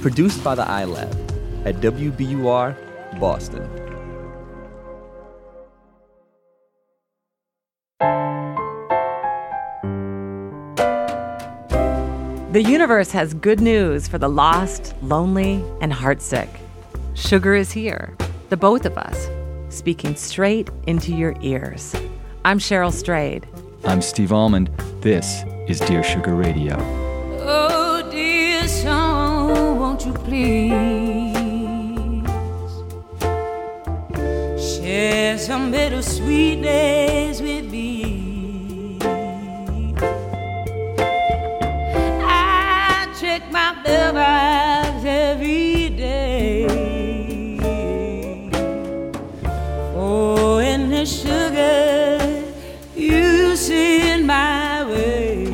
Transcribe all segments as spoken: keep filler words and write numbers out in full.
Produced by the iLab at W B U R, Boston. The universe has good news for the lost, lonely, and heartsick. Sugar is here, the both of us, speaking straight into your ears. I'm Cheryl Strayed. I'm Steve Almond. This is Dear Sugar Radio. Oh, dear song, won't you please share some bittersweet days with me? I check my mailbox every day. Oh, and the sugar you send my way.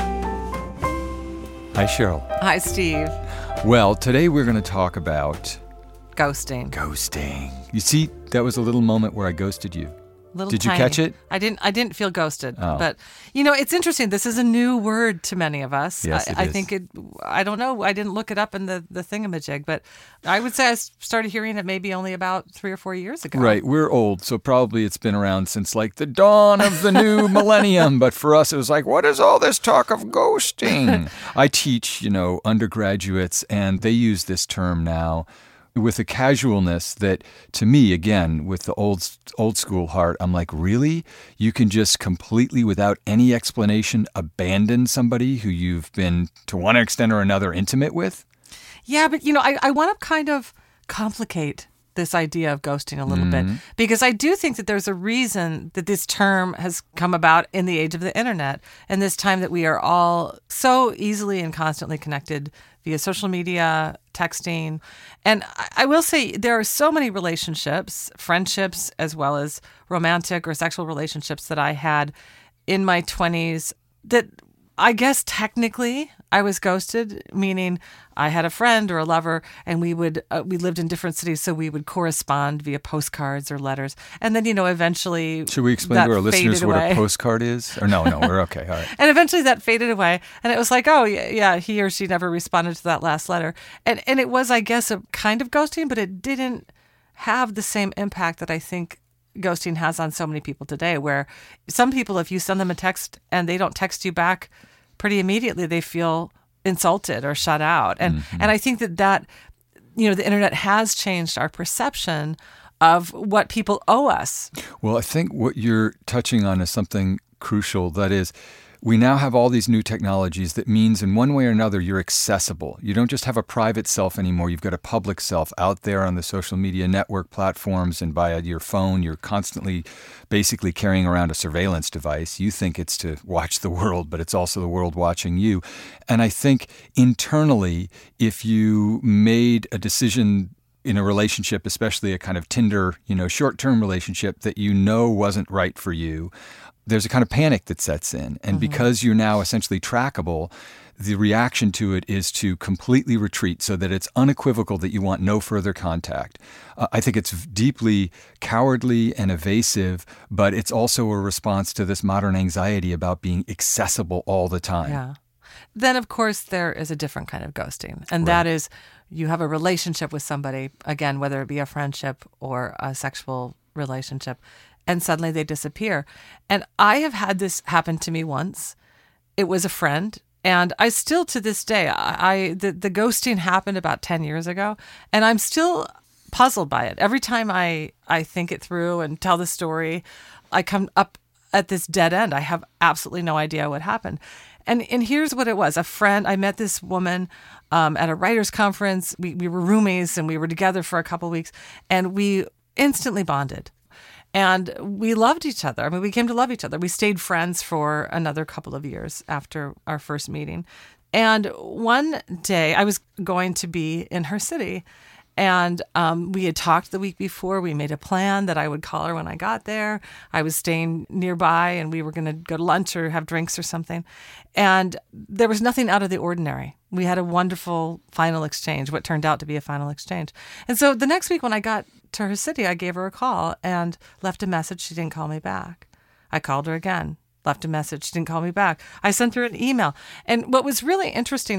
Hi, Cheryl. Hi, Steve. Well, today we're going to talk about Ghosting. ghosting. You see, that was a little moment where I ghosted you. Little Did you tiny. catch it? I didn't. I didn't feel ghosted. Oh. But you know, it's interesting. This is a new word to many of us. Yes, I, it I is. think it. I don't know. I didn't look it up in the the thingamajig, but I would say I started hearing it maybe only about three or four years ago. Right. We're old, so probably it's been around since like the dawn of the new millennium. But for us, it was like, what is all this talk of ghosting? I teach, you know, undergraduates, and they use this term now with a casualness that, to me, again, with the old old school heart, I'm like, really? You can just completely, without any explanation, abandon somebody who you've been, to one extent or another, intimate with? Yeah, but you know, I, I want to kind of complicate this idea of ghosting a little Mm-hmm. bit, because I do think that there's a reason that this term has come about in the age of the internet, and this time that we are all so easily and constantly connected via social media, texting. And I, I will say there are so many relationships, friendships, as well as romantic or sexual relationships that I had in my twenties that I guess technically I was ghosted, meaning I had a friend or a lover, and we would uh, we lived in different cities, so we would correspond via postcards or letters, and then you know eventually Should we explain that to our listeners faded what away. a postcard is? Or no, no, we're okay. All right. And eventually that faded away, and it was like, oh yeah, yeah, he or she never responded to that last letter, and and it was, I guess, a kind of ghosting, but it didn't have the same impact that I think ghosting has on so many people today, where some people, if you send them a text and they don't text you back pretty immediately, they feel insulted or shut out. And Mm-hmm. and I think that that, you know, the internet has changed our perception of what people owe us. Well, I think what you're touching on is something crucial. That is, we now have all these new technologies that means in one way or another you're accessible. You don't just have a private self anymore. You've got a public self out there on the social media network platforms, and via your phone, you're constantly basically carrying around a surveillance device. You think it's to watch the world, but it's also the world watching you. And I think internally, if you made a decision in a relationship, especially a kind of Tinder, you know, short-term relationship that you know wasn't right for you, there's a kind of panic that sets in. And mm-hmm. because you're now essentially trackable, the reaction to it is to completely retreat so that it's unequivocal that you want no further contact. Uh, I think it's deeply cowardly and evasive, but it's also a response to this modern anxiety about being accessible all the time. Yeah. Then, of course, there is a different kind of ghosting, and Right. that is you have a relationship with somebody, again, whether it be a friendship or a sexual relationship, and suddenly they disappear. And I have had this happen to me once. It was a friend, and I still, to this day, I, I the, the ghosting happened about ten years ago, and I'm still puzzled by it. Every time I, I think it through and tell the story, I come up at this dead end. I have absolutely no idea what happened. And and here's what it was. A friend, I met this woman um, at a writer's conference. We, we were roomies, and we were together for a couple of weeks, and we instantly bonded. And we loved each other. I mean, we came to love each other. We stayed friends for another couple of years after our first meeting. And one day I was going to be in her city, and um, we had talked the week before. We made a plan that I would call her when I got there. I was staying nearby, and we were going to go to lunch or have drinks or something. And there was nothing out of the ordinary. We had a wonderful final exchange, what turned out to be a final exchange. And so the next week when I got to her city, I gave her a call and left a message. She didn't call me back. I called her again, left a message. She didn't call me back. I sent her an email. And what was really interesting is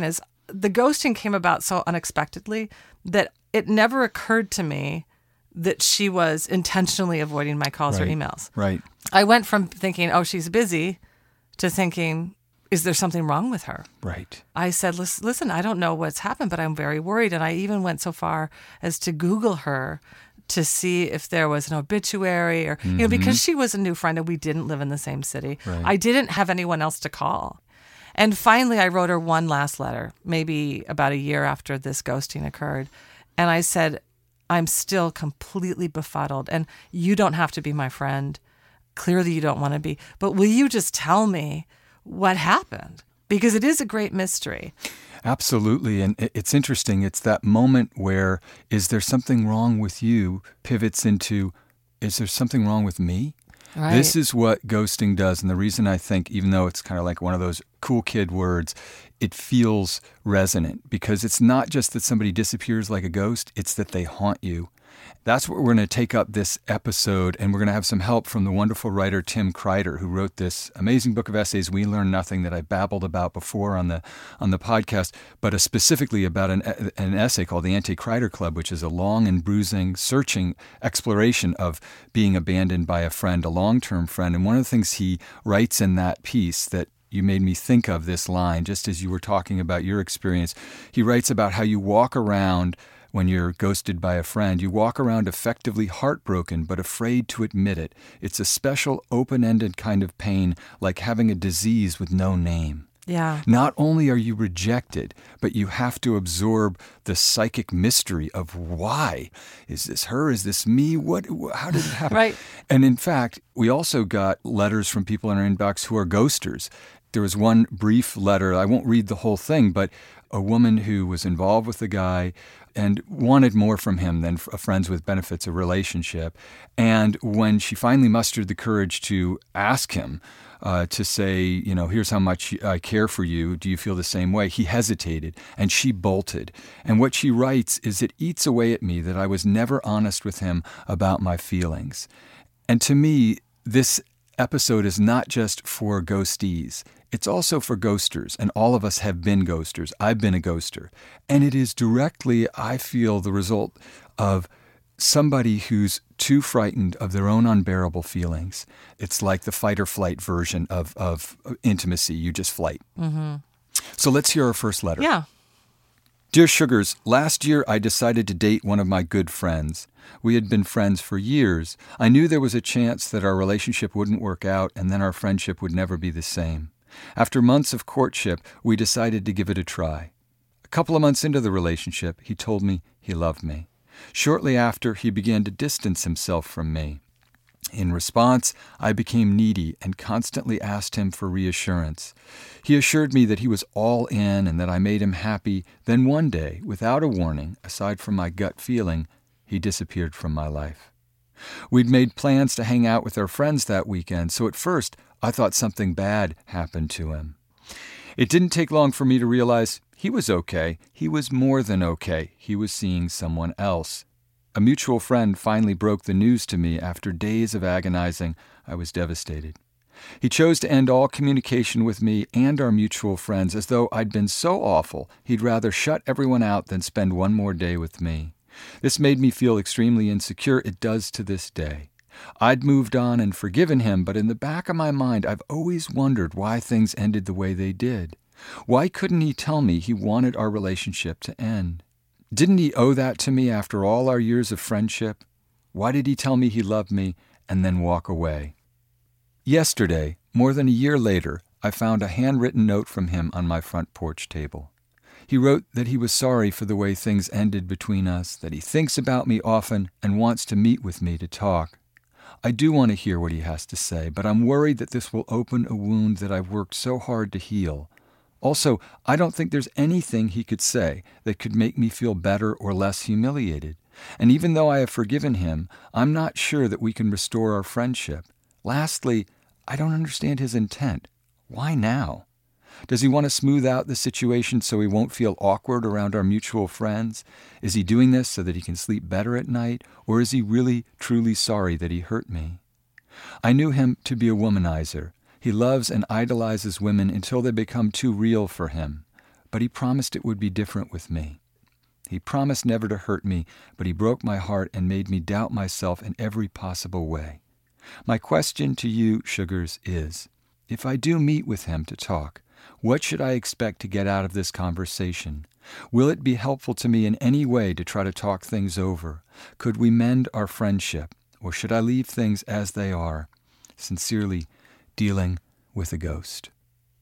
the ghosting came about so unexpectedly that it never occurred to me that she was intentionally avoiding my calls Right. or emails. Right. I went from thinking, oh, she's busy, to thinking, is there something wrong with her? Right. I said, "Lis- listen, I don't know what's happened, but I'm very worried. And I even went so far as to Google her to see if there was an obituary or, you know, because she was a new friend and we didn't live in the same city. Right. I didn't have anyone else to call. And finally, I wrote her one last letter, maybe about a year after this ghosting occurred. And I said, I'm still completely befuddled, and you don't have to be my friend. Clearly, you don't want to be. But will you just tell me what happened? Because it is a great mystery. Absolutely. And it- it's interesting. It's that moment where, is there something wrong with you, pivots into, is there something wrong with me? Right. This is what ghosting does. And the reason I think, even though it's kind of like one of those cool kid words, it feels resonant because it's not just that somebody disappears like a ghost, it's that they haunt you. That's what we're going to take up this episode, and we're going to have some help from the wonderful writer Tim Kreider, who wrote this amazing book of essays, We Learn Nothing, that I babbled about before on the on the podcast, but uh, specifically about an, an essay called The Anti-Kreider Club, which is a long and bruising, searching exploration of being abandoned by a friend, a long-term friend. And one of the things he writes in that piece that you made me think of this line, just as you were talking about your experience, he writes about how you walk around when you're ghosted by a friend. You walk around effectively heartbroken, but afraid to admit it. It's a special, open-ended kind of pain, like having a disease with no name. Yeah. Not only are you rejected, but you have to absorb the psychic mystery of why. Is this her? Is this me? What? How did it happen? Right. And in fact, we also got letters from people in our inbox who are ghosters. There was one brief letter, I won't read the whole thing, but a woman who was involved with the guy and wanted more from him than a friends with benefits, a relationship. And when she finally mustered the courage to ask him uh, to say, you know, here's how much I care for you, do you feel the same way? He hesitated, and she bolted. And what she writes is, it eats away at me that I was never honest with him about my feelings. And to me, this episode is not just for ghostees. It's also for ghosters, and all of us have been ghosters. I've been a ghoster. And it is directly, I feel, the result of somebody who's too frightened of their own unbearable feelings. It's like the fight or flight version of, of intimacy. You just flight. Mm-hmm. So let's hear our first letter. Yeah. Dear Sugars, last year I decided to date one of my good friends. We had been friends for years. I knew there was a chance that our relationship wouldn't work out and then our friendship would never be the same. After months of courtship, we decided to give it a try. A couple of months into the relationship, he told me he loved me. Shortly after, he began to distance himself from me. In response, I became needy and constantly asked him for reassurance. He assured me that he was all in and that I made him happy. Then one day, without a warning, aside from my gut feeling, he disappeared from my life. We'd made plans to hang out with our friends that weekend, so at first I thought something bad happened to him. It didn't take long for me to realize he was okay. He was more than okay. He was seeing someone else. A mutual friend finally broke the news to me after days of agonizing. I was devastated. He chose to end all communication with me and our mutual friends as though I'd been so awful he'd rather shut everyone out than spend one more day with me. This made me feel extremely insecure. It does to this day. I'd moved on and forgiven him, but in the back of my mind, I've always wondered why things ended the way they did. Why couldn't he tell me he wanted our relationship to end? Didn't he owe that to me after all our years of friendship? Why did he tell me he loved me and then walk away? Yesterday, more than a year later, I found a handwritten note from him on my front porch table. He wrote that he was sorry for the way things ended between us, that he thinks about me often and wants to meet with me to talk. I do want to hear what he has to say, but I'm worried that this will open a wound that I've worked so hard to heal. Also, I don't think there's anything he could say that could make me feel better or less humiliated. And even though I have forgiven him, I'm not sure that we can restore our friendship. Lastly, I don't understand his intent. Why now? Does he want to smooth out the situation so he won't feel awkward around our mutual friends? Is he doing this so that he can sleep better at night? Or is he really, truly sorry that he hurt me? I knew him to be a womanizer. He loves and idolizes women until they become too real for him. but he promised it would be different with me. He promised never to hurt me, but he broke my heart and made me doubt myself in every possible way. My question to you, Sugars, is, if I do meet with him to talk, what should I expect to get out of this conversation? Will it be helpful to me in any way to try to talk things over? Could we mend our friendship, or should I leave things as they are? Sincerely, Dealing with a Ghost.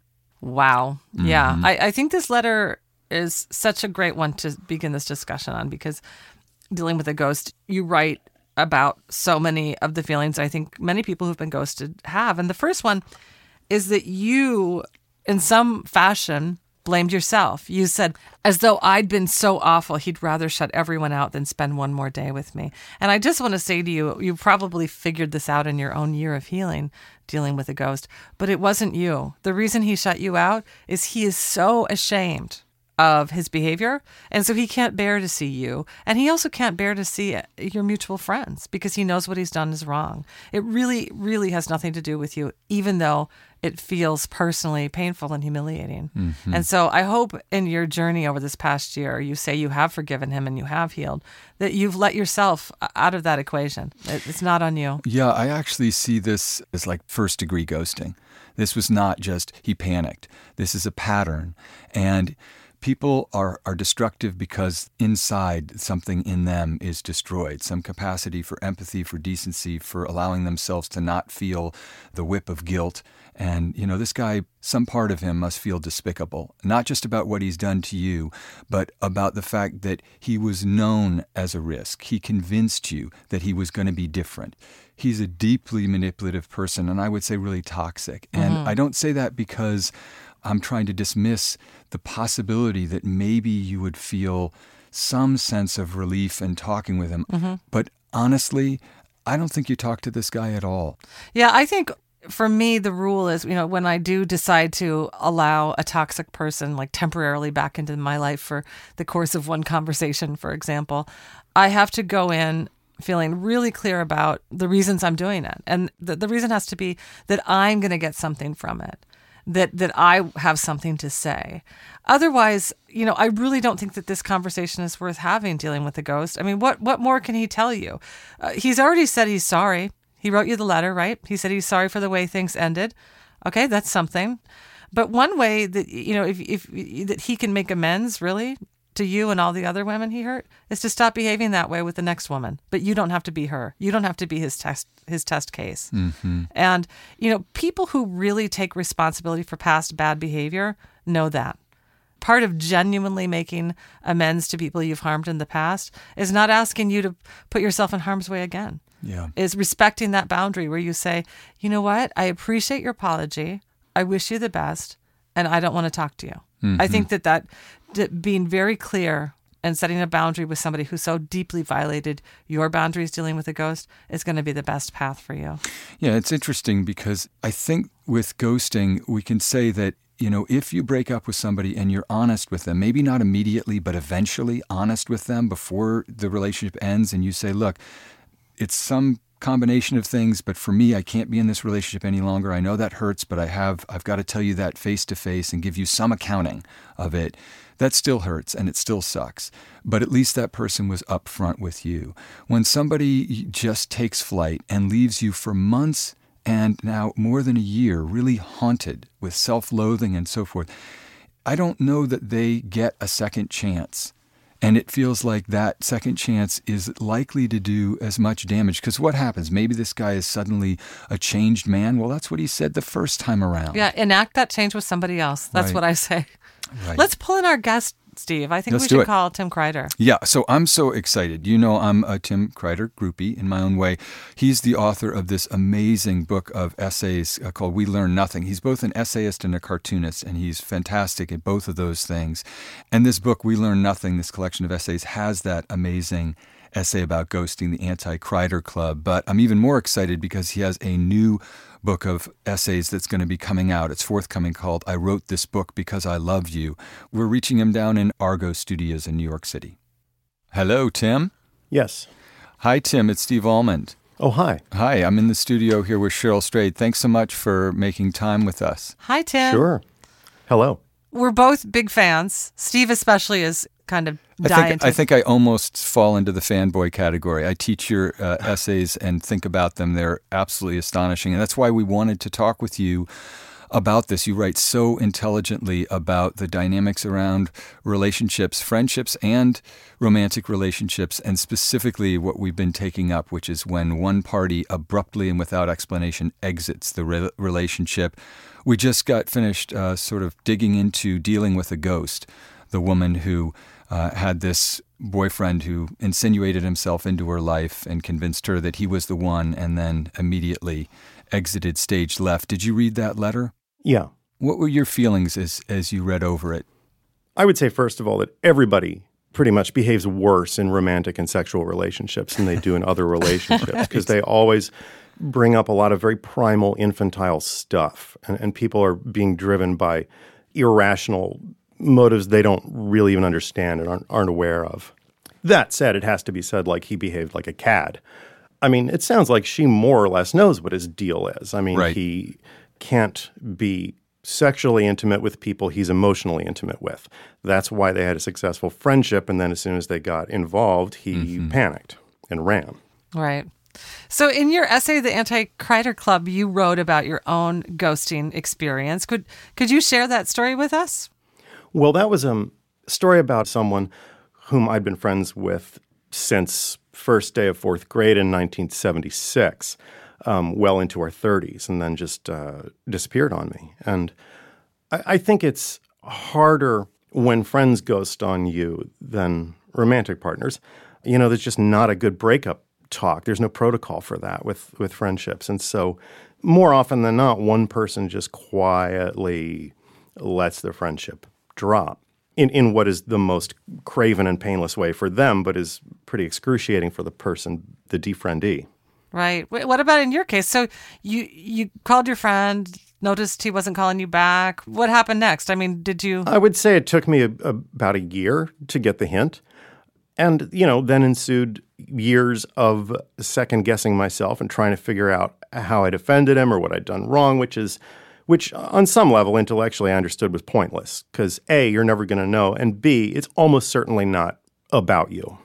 Wow. Mm-hmm. Yeah. I, I think this letter is such a great one to begin this discussion on, because dealing with a ghost, you write about so many of the feelings I think many people who've been ghosted have. And the first one is that you, in some fashion, blamed yourself. You said, as though I'd been so awful, he'd rather shut everyone out than spend one more day with me. And I just want to say to you, you probably figured this out in your own year of healing, dealing with a ghost, but it wasn't you. The reason he shut you out is he is so ashamed of his behavior, and so he can't bear to see you, and he also can't bear to see your mutual friends because he knows what he's done is wrong. It really, really has nothing to do with you, even though it feels personally painful and humiliating. Mm-hmm. And so I hope in your journey over this past year, you say you have forgiven him and you have healed, that you've let yourself out of that equation. It's not on you. Yeah, I actually see this as like first degree ghosting. This was not just he panicked. This is a pattern. And people are, are destructive because inside something in them is destroyed. Some capacity for empathy, for decency, for allowing themselves to not feel the whip of guilt. And, you know, this guy, some part of him must feel despicable, not just about what he's done to you, but about the fact that he was known as a risk. He convinced you that he was going to be different. He's a deeply manipulative person, and I would say really toxic. And mm-hmm. I don't say that because I'm trying to dismiss the possibility that maybe you would feel some sense of relief in talking with him. Mm-hmm. But honestly, I don't think you talk to this guy at all. Yeah, I think for me, the rule is, you know, when I do decide to allow a toxic person like temporarily back into my life for the course of one conversation, for example, I have to go in feeling really clear about the reasons I'm doing it. And the, the reason has to be that I'm going to get something from it. That that I have something to say. Otherwise, you know, I really don't think that this conversation is worth having dealing with a ghost. I mean, what what more can he tell you? Uh, he's already said he's sorry. He wrote you the letter, right? He said he's sorry for the way things ended. Okay, that's something. But one way that, you know, if if that he can make amends, really, to you and all the other women he hurt, is to stop behaving that way with the next woman. But you don't have to be her. You don't have to be his test his test case. Mm-hmm. And, you know, people who really take responsibility for past bad behavior know that. Part of genuinely making amends to people you've harmed in the past is not asking you to put yourself in harm's way again. Yeah. Is respecting that boundary where you say, you know what, I appreciate your apology. I wish you the best, and I don't want to talk to you. Mm-hmm. I think that that that being very clear and setting a boundary with somebody who so deeply violated your boundaries dealing with a ghost is going to be the best path for you. Yeah, it's interesting because I think with ghosting, we can say that, you know, if you break up with somebody and you're honest with them, maybe not immediately, but eventually honest with them before the relationship ends, and you say, look, it's some combination of things, but for me, I can't be in this relationship any longer. I know that hurts, but I have, I've got to tell you that face to face and give you some accounting of it. That still hurts and it still sucks. But at least that person was upfront with you. When somebody just takes flight and leaves you for months and now more than a year, really haunted with self-loathing and so forth, I don't know that they get a second chance. And it feels like that second chance is likely to do as much damage. Because what happens? Maybe this guy is suddenly a changed man. Well, that's what he said the first time around. Yeah, enact that change with somebody else. That's Right. what I say. Right. Let's pull in our guest, Steve. I think Let's we do should it. call Tim Kreider. Yeah, so I'm so excited. You know, I'm a Tim Kreider groupie in my own way. He's the author of this amazing book of essays uh, called We Learn Nothing. He's both an essayist and a cartoonist, and he's fantastic at both of those things. And this book, We Learn Nothing, this collection of essays, has that amazing essay about ghosting, the Anti-Kreider Club. But I'm even more excited because he has a new book of essays that's going to be coming out. It's forthcoming, called I Wrote This Book Because I Love You. We're reaching him down in Argo Studios in New York City. Hello, Tim. Yes. Hi, Tim. It's Steve Almond. Oh, hi. Hi, I'm in the studio here with Cheryl Strayed. Thanks so much for making time with us. Hi, Tim. Sure. Hello. we're both big fans. Steve especially is kind of I die think, into I think I almost fall into the fanboy category. I teach your uh, essays and think about them. They're absolutely astonishing. And that's why we wanted to talk with you about this. You write so intelligently about the dynamics around relationships, friendships, and romantic relationships, and specifically what we've been taking up, which is when one party abruptly and without explanation exits the re- relationship. We just got finished uh, sort of digging into dealing with a ghost, the woman who uh, had this boyfriend who insinuated himself into her life and convinced her that he was the one, and then immediately exited stage left. Did you read that letter? Yeah. What were your feelings as as you read over it? I would say, first of all, that everybody pretty much behaves worse in romantic and sexual relationships than they do in other relationships, because right. they always bring up a lot of very primal, infantile stuff, and, and people are being driven by irrational motives they don't really even understand and aren't, aren't aware of. That said, it has to be said, like, he behaved like a cad. I mean, it sounds like she more or less knows what his deal is. I mean, right. he can't be sexually intimate with people he's emotionally intimate with. That's why they had a successful friendship, and then as soon as they got involved, he mm-hmm. panicked and ran. Right. So in your essay, The Anti-Kreider Club, you wrote about your own ghosting experience. Could could you share that story with us? Well, that was um, a story about someone whom I'd been friends with since first day of fourth grade in nineteen seventy-six, um, well into our thirties, and then just uh, disappeared on me. And I, I think it's harder when friends ghost on you than romantic partners. You know, there's just not a good breakup talk. There's no protocol for that with, with friendships. And so more often than not, one person just quietly lets their friendship drop in, in what is the most craven and painless way for them, but is pretty excruciating for the person, the defriendee. Right. What about in your case? So you you called your friend, noticed he wasn't calling you back. What happened next? I mean, did you... I would say it took me a, a, about a year to get the hint. And, you know, then ensued years of second-guessing myself and trying to figure out how I'd offended him or what I'd done wrong, which is, which on some level intellectually I understood was pointless. Because A, you're never going to know, and B, it's almost certainly not about you.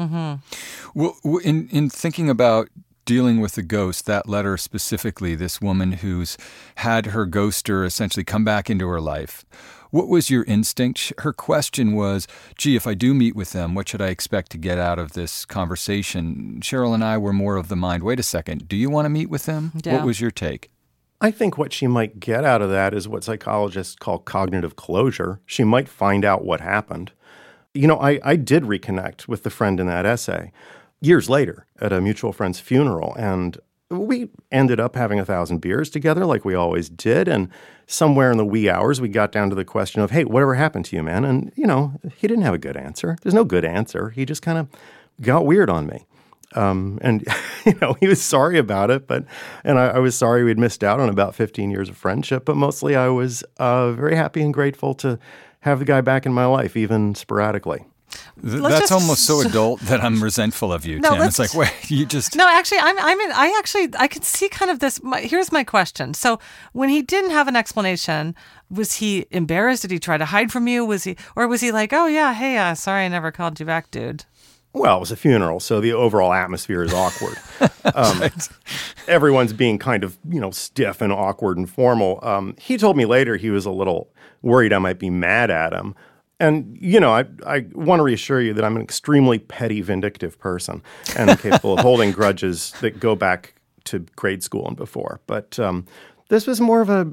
Mm-hmm. Well, in in thinking about dealing with the ghost, that letter specifically, this woman who's had her ghoster essentially come back into her life, what was your instinct? Her question was, gee, if I do meet with them, what should I expect to get out of this conversation? Cheryl and I were more of the mind, wait a second, do you want to meet with them? Yeah. What was your take? I think what she might get out of that is what psychologists call cognitive closure. She might find out what happened. You know, I, I did reconnect with the friend in that essay years later at a mutual friend's funeral, and we ended up having a thousand beers together like we always did, and somewhere in the wee hours we got down to the question of, hey, whatever happened to you, man? And, you know, he didn't have a good answer. There's no good answer. He just kind of got weird on me. Um, and, you know, he was sorry about it, but, and I, I was sorry we'd missed out on about fifteen years of friendship, but mostly I was uh, very happy and grateful to have the guy back in my life, even sporadically. Th- that's just, almost so adult that I'm resentful of you, no, Tim. It's like, wait, you just... No, actually, I'm, I'm in, I actually, I could see kind of this. My, here's my question. So when he didn't have an explanation, was he embarrassed? Did he try to hide from you? Was he, or was he like, oh yeah, hey, uh, sorry I never called you back, dude? Well, it was a funeral, so the overall atmosphere is awkward. Um, right. Everyone's being kind of, you know, stiff and awkward and formal. Um, he told me later he was a little worried I might be mad at him. And, you know, I I want to reassure you that I'm an extremely petty, vindictive person and capable of holding grudges that go back to grade school and before. But um, this was more of a,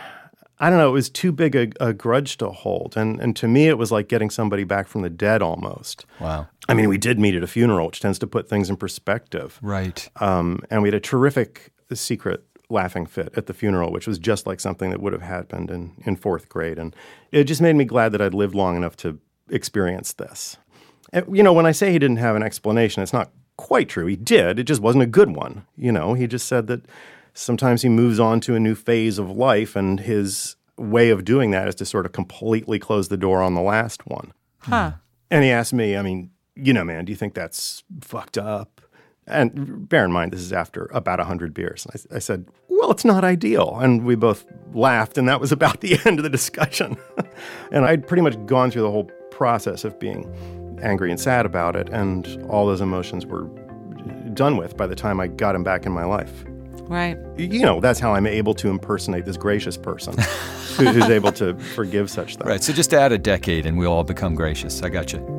I don't know, it was too big a, a grudge to hold. And, and to me, it was like getting somebody back from the dead almost. Wow. I mean, we did meet at a funeral, which tends to put things in perspective. Right. Um, and we had a terrific secret laughing fit at the funeral, which was just like something that would have happened in, in fourth grade. And it just made me glad that I'd lived long enough to experience this. And, you know, when I say he didn't have an explanation, it's not quite true. He did. It just wasn't a good one. You know, he just said that sometimes he moves on to a new phase of life, and his way of doing that is to sort of completely close the door on the last one. Huh. And he asked me, I mean, you know, man, do you think that's fucked up? And bear in mind, this is after about one hundred beers. I, I said, well, it's not ideal. And we both laughed, and that was about the end of the discussion. And I'd pretty much gone through the whole process of being angry and sad about it, and all those emotions were done with by the time I got him back in my life. Right. You know, that's how I'm able to impersonate this gracious person who, who's able to forgive such things. Right. So just add a decade and we'll all become gracious. I got you.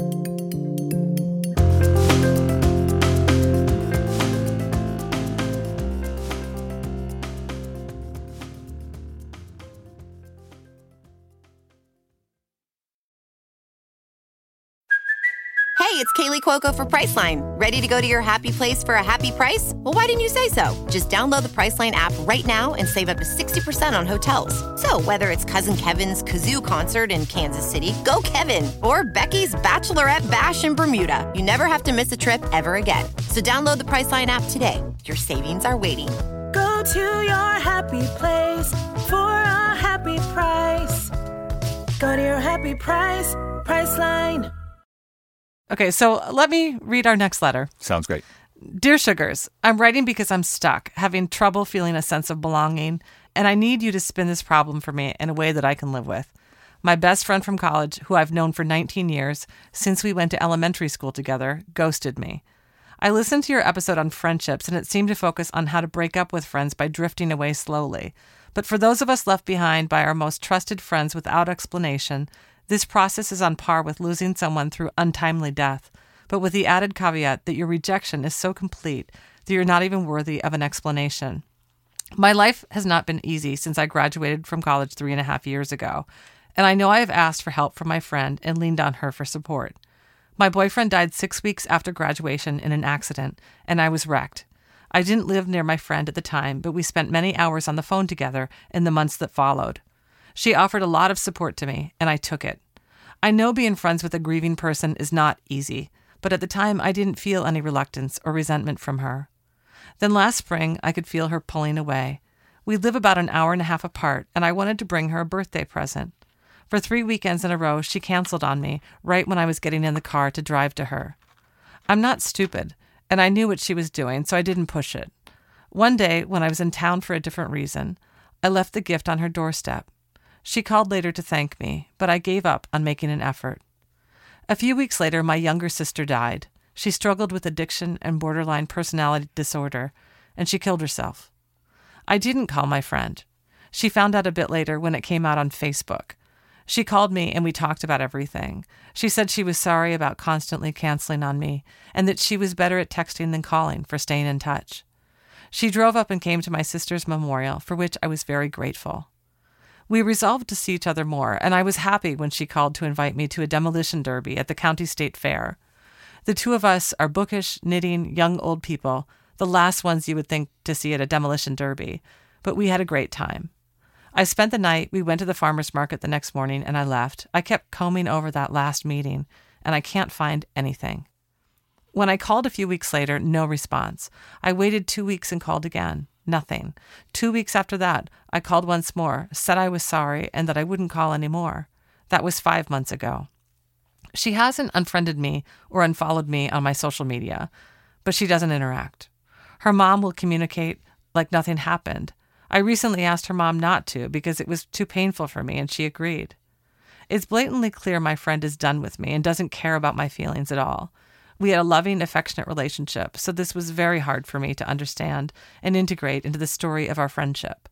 Hey, it's Kaylee Cuoco for Priceline. Ready to go to your happy place for a happy price? Well, why didn't you say so? Just download the Priceline app right now and save up to sixty percent on hotels. So whether it's Cousin Kevin's Kazoo Concert in Kansas City, go Kevin, or Becky's Bachelorette Bash in Bermuda, you never have to miss a trip ever again. So download the Priceline app today. Your savings are waiting. Go to your happy place for a happy price. Go to your happy price, Priceline. Okay, so let me read our next letter. Sounds great. Dear Sugars, I'm writing because I'm stuck, having trouble feeling a sense of belonging, and I need you to spin this problem for me in a way that I can live with. My best friend from college, who I've known for nineteen years, since we went to elementary school together, ghosted me. I listened to your episode on friendships, and it seemed to focus on how to break up with friends by drifting away slowly. But for those of us left behind by our most trusted friends without explanation, this process is on par with losing someone through untimely death, but with the added caveat that your rejection is so complete that you're not even worthy of an explanation. My life has not been easy since I graduated from college three and a half years ago, and I know I have asked for help from my friend and leaned on her for support. My boyfriend died six weeks after graduation in an accident, and I was wrecked. I didn't live near my friend at the time, but we spent many hours on the phone together in the months that followed. She offered a lot of support to me, and I took it. I know being friends with a grieving person is not easy, but at the time I didn't feel any reluctance or resentment from her. Then last spring, I could feel her pulling away. We live about an hour and a half apart, and I wanted to bring her a birthday present. For three weekends in a row, she canceled on me right when I was getting in the car to drive to her. I'm not stupid, and I knew what she was doing, so I didn't push it. One day, when I was in town for a different reason, I left the gift on her doorstep. She called later to thank me, but I gave up on making an effort. A few weeks later, my younger sister died. She struggled with addiction and borderline personality disorder, and she killed herself. I didn't call my friend. She found out a bit later when it came out on Facebook. She called me and we talked about everything. She said she was sorry about constantly canceling on me and that she was better at texting than calling for staying in touch. She drove up and came to my sister's memorial, for which I was very grateful. We resolved to see each other more, and I was happy when she called to invite me to a demolition derby at the County State Fair. The two of us are bookish, knitting, young old people, the last ones you would think to see at a demolition derby, but we had a great time. I spent the night, we went to the farmer's market the next morning, and I left. I kept combing over that last meeting, and I can't find anything. When I called a few weeks later, no response. I waited two weeks and called again. Nothing. Two weeks after that, I called once more, said I was sorry and that I wouldn't call anymore. That was five months ago. She hasn't unfriended me or unfollowed me on my social media, but she doesn't interact. Her mom will communicate like nothing happened. I recently asked her mom not to because it was too painful for me, and she agreed. It's blatantly clear my friend is done with me and doesn't care about my feelings at all. We had a loving, affectionate relationship, so this was very hard for me to understand and integrate into the story of our friendship.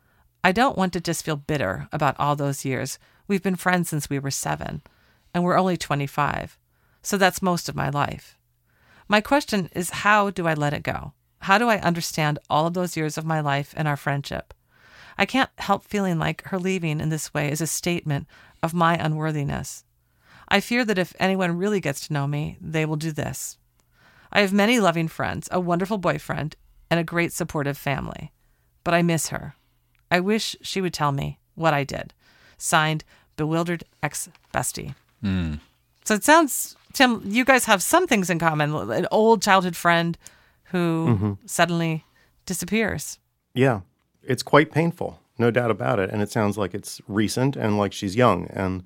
I don't want to just feel bitter about all those years. We've been friends since we were seven, and we're only twenty-five, so that's most of my life. My question is, how do I let it go? How do I understand all of those years of my life and our friendship? I can't help feeling like her leaving in this way is a statement of my unworthiness. I fear that if anyone really gets to know me, they will do this. I have many loving friends, a wonderful boyfriend, and a great supportive family. But I miss her. I wish she would tell me what I did. Signed, Bewildered Ex-Bestie. Mm. So it sounds, Tim, you guys have some things in common. An old childhood friend who mm-hmm. suddenly disappears. Yeah, it's quite painful, no doubt about it. And it sounds like it's recent and like she's young. And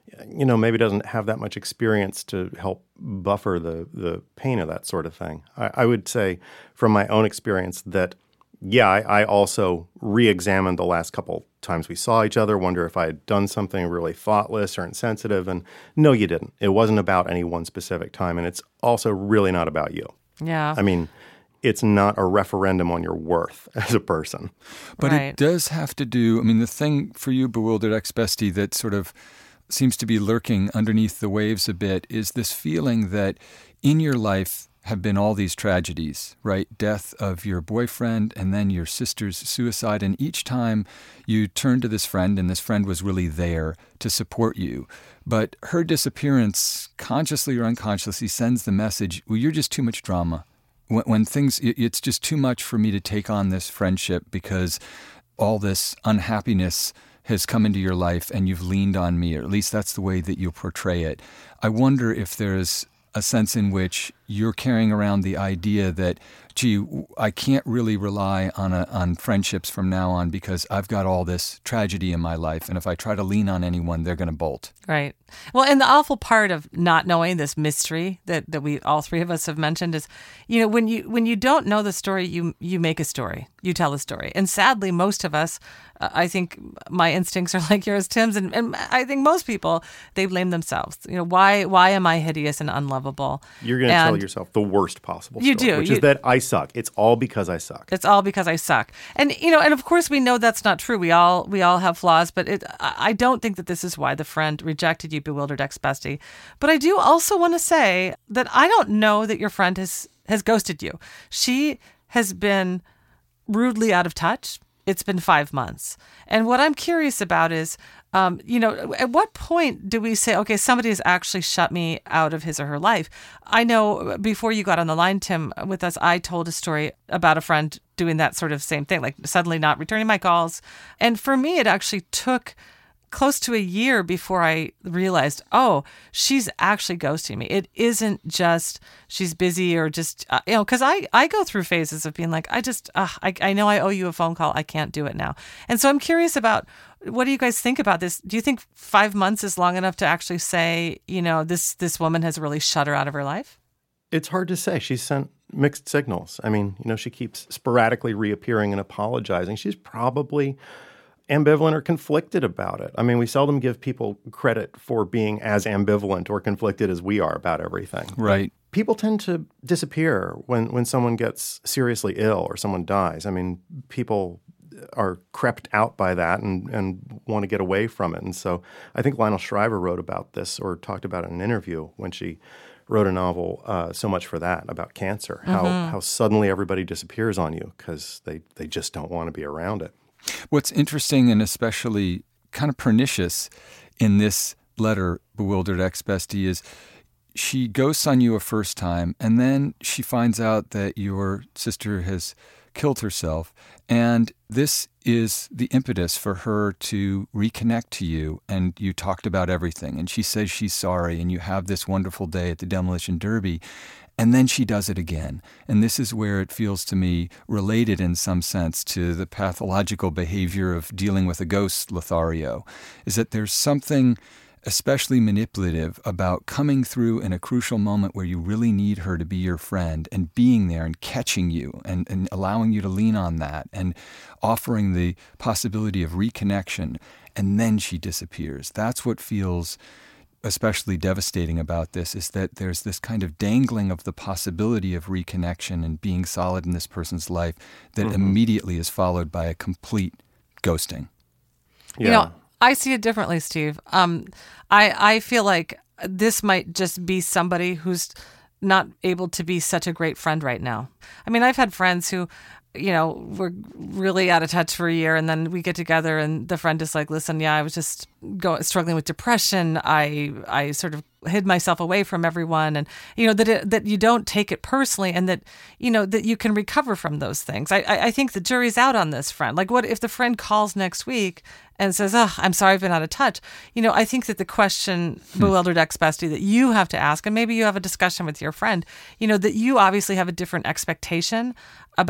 you know, maybe doesn't have that much experience to help buffer the the pain of that sort of thing. I, I would say from my own experience that, yeah, I, I also re-examined the last couple times we saw each other, wonder if I had done something really thoughtless or insensitive, and no, you didn't. It wasn't about any one specific time, and it's also really not about you. Yeah. I mean, it's not a referendum on your worth as a person. But Right. it does have to do, I mean, the thing for you, Bewildered Ex-Bestie, that sort of seems to be lurking underneath the waves a bit is this feeling that in your life have been all these tragedies, right? Death of your boyfriend and then your sister's suicide. And each time you turn to this friend, and this friend was really there to support you. But her disappearance, consciously or unconsciously, sends the message, well, you're just too much drama. When, when things, it's just too much for me to take on this friendship because all this unhappiness has come into your life and you've leaned on me, or at least that's the way that you portray it. I wonder if there's a sense in which you're carrying around the idea that, gee, I can't really rely on a, on friendships from now on because I've got all this tragedy in my life, and if I try to lean on anyone, they're going to bolt. Right. Well, and the awful part of not knowing this mystery that, that we all three of us have mentioned is, you know, when you when you don't know the story, you you make a story, you tell a story, and sadly, most of us, uh, I think my instincts are like yours, Tim's, and, and I think most people, they blame themselves. You know, why why am I hideous and unlovable? You're going to tell And yourself the worst possible You story, do. which You- is that I suck. It's all because I suck. It's all because I suck. And, you know, and of course we know that's not true. We all we all have flaws, but it, I I don't think that this is why the friend rejected you, Bewildered Ex-Bestie. But I do also want to say that I don't know that your friend has, has ghosted you. She has been rudely out of touch. It's been five months. And what I'm curious about is, um, you know, at what point do we say, okay, somebody has actually shut me out of his or her life? I know before you got on the line, Tim, with us, I told a story about a friend doing that sort of same thing, like suddenly not returning my calls. And for me, it actually took close to a year before I realized, oh, she's actually ghosting me. It isn't just she's busy or just, uh, you know, because I, I go through phases of being like, I just, uh, I, I know I owe you a phone call. I can't do it now. And so I'm curious about, what do you guys think about this? Do you think five months is long enough to actually say, you know, this, this woman has really shut her out of her life? It's hard to say. She's sent mixed signals. I mean, you know, she keeps sporadically reappearing and apologizing. She's probably ambivalent or conflicted about it. I mean, we seldom give people credit for being as ambivalent or conflicted as we are about everything. Right. People tend to disappear when, when someone gets seriously ill or someone dies. I mean, people are crept out by that and, and want to get away from it. And so I think Lionel Shriver wrote about this or talked about it in an interview when she wrote a novel, uh, So Much for That, about cancer, how, Mm-hmm. how suddenly everybody disappears on you because they, they just don't want to be around it. What's interesting and especially kind of pernicious in this letter, Bewildered Ex-Bestie, is she ghosts on you a first time, and then she finds out that your sister has killed herself. And this is the impetus for her to reconnect to you. And you talked about everything. And she says she's sorry, and you have this wonderful day at the Demolition Derby. And then she does it again. And this is where it feels to me related in some sense to the pathological behavior of dealing with a ghost, Lothario, is that there's something especially manipulative about coming through in a crucial moment where you really need her to be your friend and being there and catching you and, and allowing you to lean on that and offering the possibility of reconnection. And then she disappears. That's what feels especially devastating about this, is that there's this kind of dangling of the possibility of reconnection and being solid in this person's life that Mm-hmm. immediately is followed by a complete ghosting. Yeah. You know, I see it differently, Steve. Um, I I feel like this might just be somebody who's not able to be such a great friend right now. I mean, I've had friends who, you know, were really out of touch for a year, and then we get together, and the friend is like, "Listen, yeah, I was just go, struggling with depression. I I sort of hid myself away from everyone," and you know that it, that you don't take it personally, and that you know that you can recover from those things. I I, I think the jury's out on this friend. Like, what if the friend calls next week and says, "Oh, I'm sorry, I've been out of touch." You know, I think that the question, Bewildered Ex-Bestie, that you have to ask, and maybe you have a discussion with your friend, you know, that you obviously have a different expectation about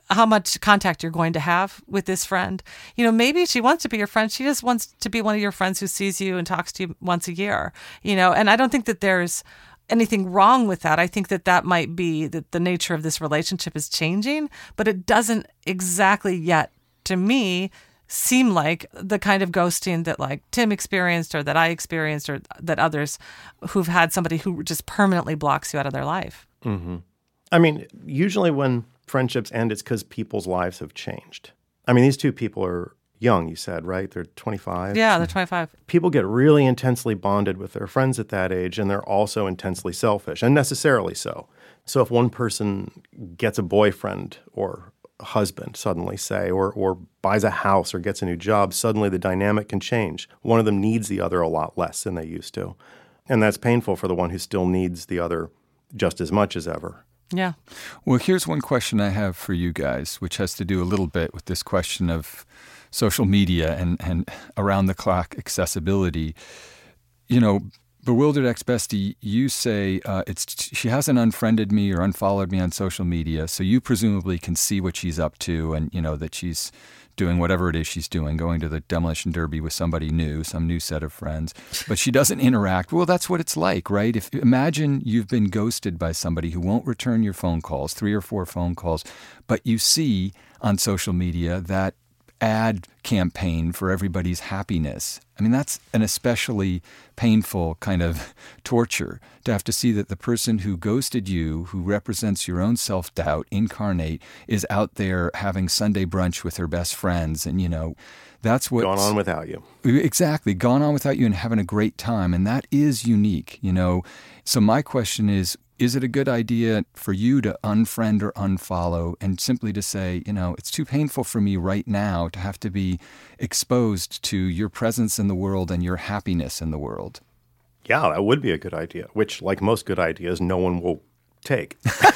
how much contact you're going to have with this friend. You know, maybe she wants to be your friend. She just wants to be one of your friends who sees you and talks to you once a year, you know, and I don't think that there's anything wrong with that. I think that that might be that the nature of this relationship is changing, but it doesn't exactly yet, to me, seem like the kind of ghosting that like Tim experienced or that I experienced or that others who've had somebody who just permanently blocks you out of their life. Mm-hmm. I mean, usually when friendships end, it's because people's lives have changed. I mean, these two people are young, you said, right? They're twenty-five. Yeah, they're twenty-five. People get really intensely bonded with their friends at that age, and they're also intensely selfish, and necessarily so. So if one person gets a boyfriend or husband suddenly, say, or or buys a house or gets a new job, suddenly the dynamic can change. One of them needs the other a lot less than they used to. And that's painful for the one who still needs the other just as much as ever. Yeah. Well, here's one question I have for you guys, which has to do a little bit with this question of social media and, and around-the-clock accessibility. You know, Bewildered Ex-Bestie, you say uh, it's she hasn't unfriended me or unfollowed me on social media, so you presumably can see what she's up to and, you know, that she's doing whatever it is she's doing, going to the demolition derby with somebody new, some new set of friends, but she doesn't interact. Well, that's what it's like, right? If imagine you've been ghosted by somebody who won't return your phone calls, three or four phone calls, but you see on social media that ad campaign for everybody's happiness. I mean, that's an especially painful kind of torture to have to see that the person who ghosted you, who represents your own self-doubt incarnate, is out there having Sunday brunch with her best friends. And, you know, that's what's gone on without you. Exactly. Gone on without you and having a great time. And that is unique, you know. So my question is, is it a good idea for you to unfriend or unfollow and simply to say, you know, it's too painful for me right now to have to be exposed to your presence in the world and your happiness in the world? Yeah, that would be a good idea, which, like most good ideas, no one will take.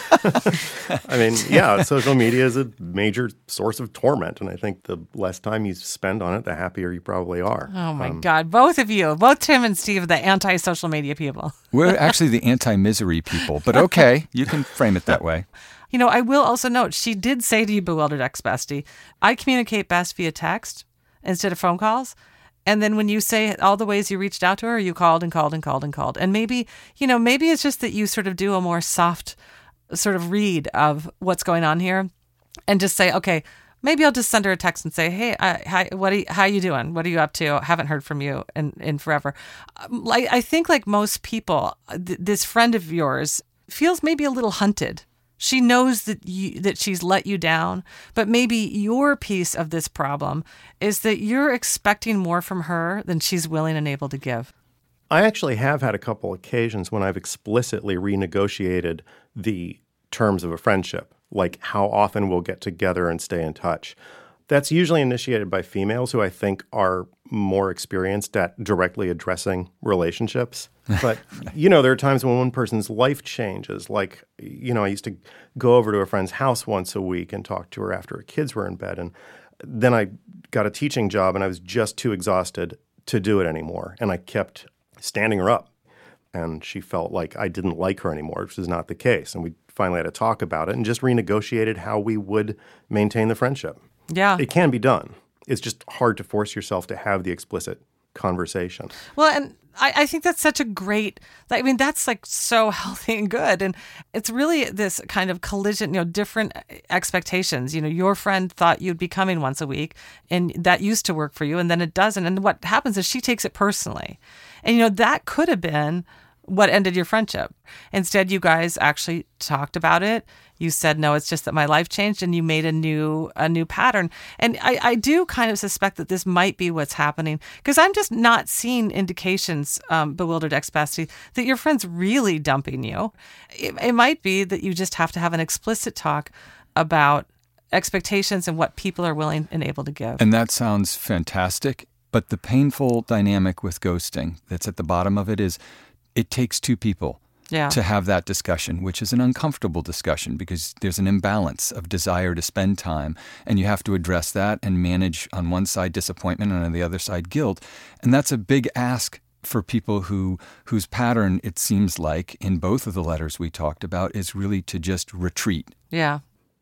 I mean, yeah, social media is a major source of torment, and I think the less time you spend on it, the happier you probably are. Oh, my um, God. Both of you, both Tim and Steve, are the anti-social media people. We're actually the anti-misery people, but okay, you can frame it that way. You know, I will also note, she did say to you, Bewildered Ex-Bestie, I communicate best via text instead of phone calls. And then when you say all the ways you reached out to her, you called and called and called and called. And maybe, you know, maybe it's just that you sort of do a more soft sort of read of what's going on here and just say, okay, maybe I'll just send her a text and say, hey, uh, hi, what are you, how you doing? What are you up to? I haven't heard from you in, in forever. Like, I think like most people, th- this friend of yours feels maybe a little hunted. She knows that you, that she's let you down, but maybe your piece of this problem is that you're expecting more from her than she's willing and able to give. I actually have had a couple occasions when I've explicitly renegotiated the terms of a friendship, like how often we'll get together and stay in touch. That's usually initiated by females who I think are more experienced at directly addressing relationships. But, you know, there are times when one person's life changes. Like, you know, I used to go over to a friend's house once a week and talk to her after her kids were in bed. And then I got a teaching job and I was just too exhausted to do it anymore. And I kept standing her up. And she felt like I didn't like her anymore, which is not the case. And we finally had to talk about it and just renegotiated how we would maintain the friendship. Yeah. It can be done. It's just hard to force yourself to have the explicit conversation. Well, and I, I think that's such a great, I mean, that's like so healthy and good. And it's really this kind of collision, you know, different expectations. You know, your friend thought you'd be coming once a week and that used to work for you and then it doesn't. And what happens is she takes it personally. And, you know, that could have been what ended your friendship. Instead, you guys actually talked about it. You said, no, it's just that my life changed and you made a new a new pattern. And I, I do kind of suspect that this might be what's happening because I'm just not seeing indications, um, Bewildered Ex-Bestie, that your friend's really dumping you. It, it might be that you just have to have an explicit talk about expectations and what people are willing and able to give. And that sounds fantastic. But the painful dynamic with ghosting that's at the bottom of it is it takes two people yeah. to have that discussion, which is an uncomfortable discussion because there's an imbalance of desire to spend time. And you have to address that and manage on one side disappointment and on the other side guilt. And that's a big ask for people who whose pattern, it seems like, in both of the letters we talked about, is really to just retreat. Yeah.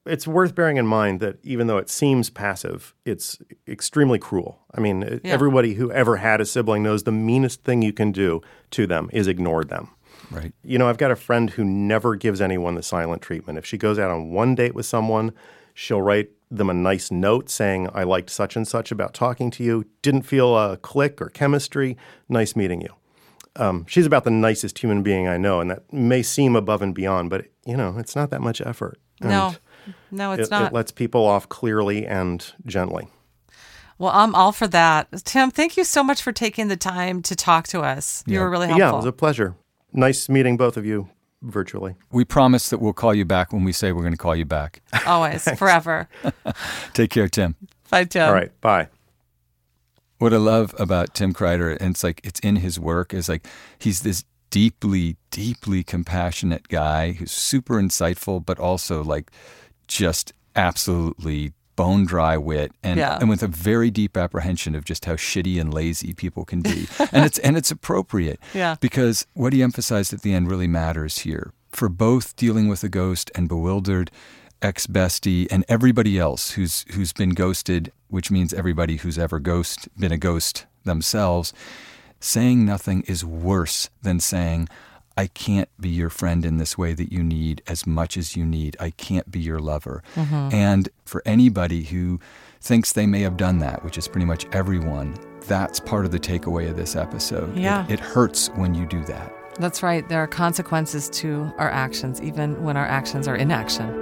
it's worth bearing in mind that even though it seems passive, it's extremely cruel. I mean, Yeah. everybody who ever had a sibling knows the meanest thing you can do to them is ignore them. Right. You know, I've got a friend who never gives anyone the silent treatment. If she goes out on one date with someone, she'll write them a nice note saying, I liked such and such about talking to you, didn't feel a click or chemistry, nice meeting you. Um, she's about the nicest human being I know, and that may seem above and beyond, but, you know, it's not that much effort. And No, no, it's it, not. It lets people off clearly and gently. Well, I'm all for that. Tim, thank you so much for taking the time to talk to us. You Yeah. were really helpful. Yeah, it was a pleasure. Nice meeting both of you virtually. We promise that we'll call you back when we say we're going to call you back. Always, forever. Take care, Tim. Bye, Tim. All right, bye. What I love about Tim Kreider, and it's like it's in his work, is like he's this deeply, deeply compassionate guy who's super insightful, but also like just absolutely bone dry wit, and Yeah. and with a very deep apprehension of just how shitty and lazy people can be, and it's and it's appropriate, Yeah. because what he emphasized at the end really matters here for both dealing with a ghost and bewildered ex-bestie and everybody else who's who's been ghosted, which means everybody who's ever ghost been a ghost themselves. Saying nothing is worse than saying, I can't be your friend in this way that you need as much as you need. I can't be your lover. And for anybody who thinks they may have done that, which is pretty much everyone, that's part of the takeaway of this episode. Yeah. It, it hurts when you do that. That's right. There are consequences to our actions, even when our actions are inaction.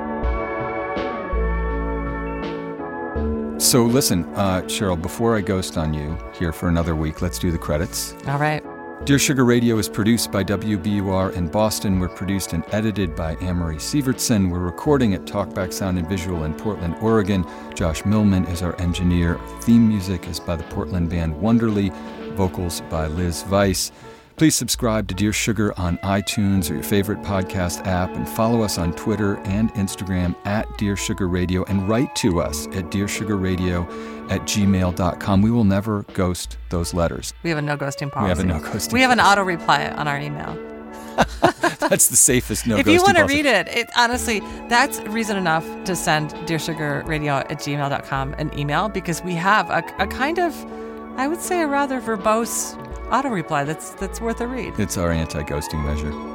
So listen, uh, Cheryl, before I ghost on you here for another week, let's do the credits. All right. Dear Sugar Radio is produced by W B U R in Boston. We're produced and edited by Amory Sievertson. We're recording at Talkback Sound and Visual in Portland, Oregon. Josh Millman is our engineer. Theme music is by the Portland band Wonderly. Vocals by Liz Weiss. Please subscribe to Dear Sugar on iTunes or your favorite podcast app, and follow us on Twitter and Instagram at Dear Sugar Radio, and write to us at dearsugarradio at gmail dot com. We will never ghost those letters. We have a no ghosting policy. We have a no ghosting We have an policy. auto reply on our email. That's the safest no ghosting If you want to policy. read it, it, honestly, that's reason enough to send dearsugarradio at gmail dot com an email, because we have a, a kind of, I would say, a rather verbose auto reply that's that's worth a read. It's our anti-ghosting measure.